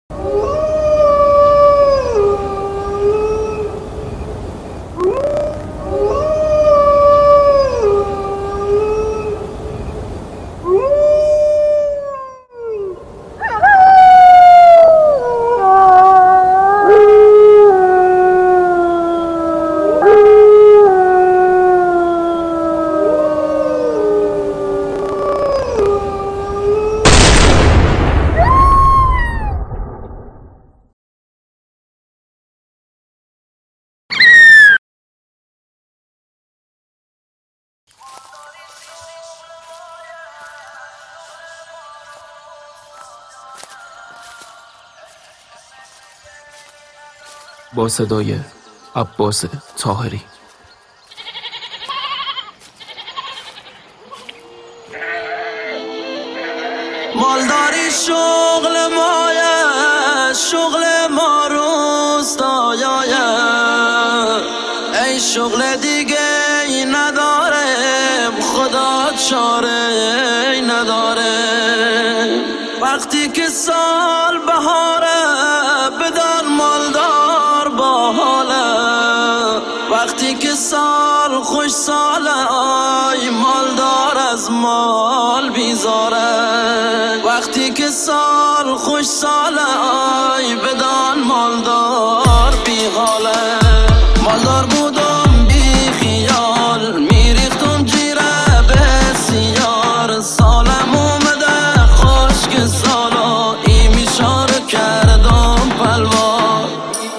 با صدای عباس طاهری. مالداری شغل مایه، شغل ما روستایایه. ای شغل دیگه ای نداره، خدا چاره ای نداره. وقتی که سال بهاره بدان مالدار با حاله. وقتی که سال خوش ساله آی مالدار از مال بیزاره. وقتی که سال خوش ساله آی بدان مالدار بی حاله. مالدار بودم بی خیال میریختم جیره بسیار. سالم اومده خشک سالا ای میشار کردم پلوار.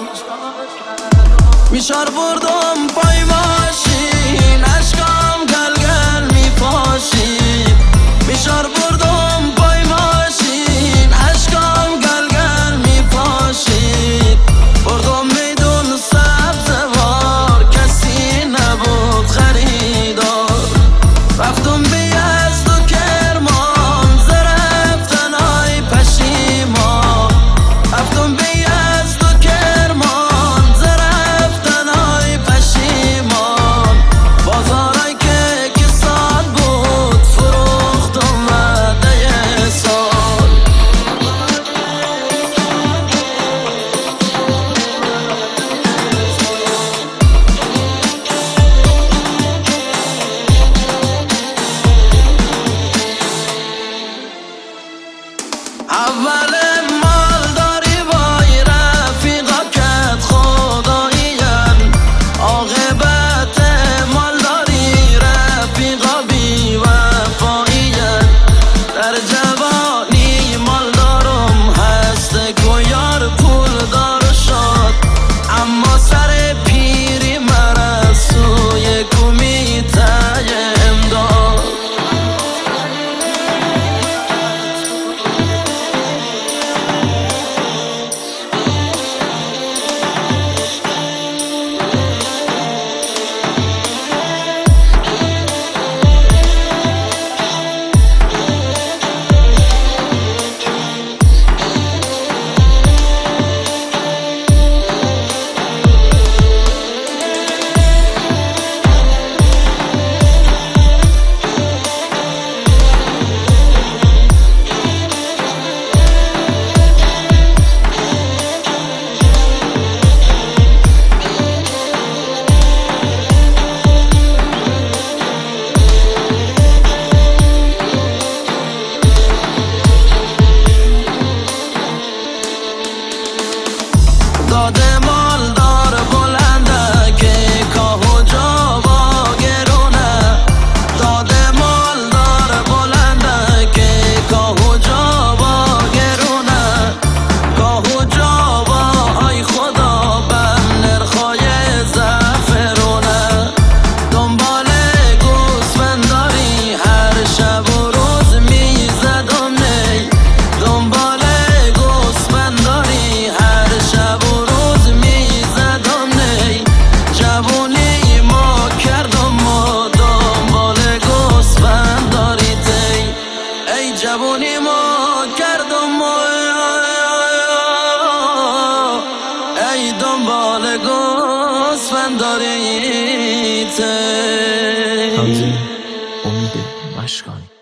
میشار بردم پای ماشین اشکام گلگل میپاشید. میشار بردم پای ماشین اشکام گلگل میپاشید. بردم میدون سبزوار کسی نبود خریدار. رفتم بیزد و کرمان زرفتن های پشیمان. رفتم بیزد و کرمان زرفتن های پشیمان. بازارای که کساد بود فروختم وعده سال. اول مالداری وای رفیقا کت خدایین. عاقبت مالداری رفیقا بی وفایین. در جوانی مالدارم هست گویار پول دار شد. اما سر پیری مرا سوی کمیته امداد. داده مالدار بلنده که کاه و جاوا گرونه. داده مالدار بلنده که کاه و جاوا گرونه. کاه و جاوا ای خدا بر نرخای زعفرونه. دنبال گوسفنداری هر شب و روز میزدم نی. دنبال گوسفنداری هر شب و روز میزدم نی. جوونی ما کردم و دنبال گوسفنداری تی. ای جوونی ما کردم و ای دنبال گوسفنداری تی. تنظیم امید مشکانی.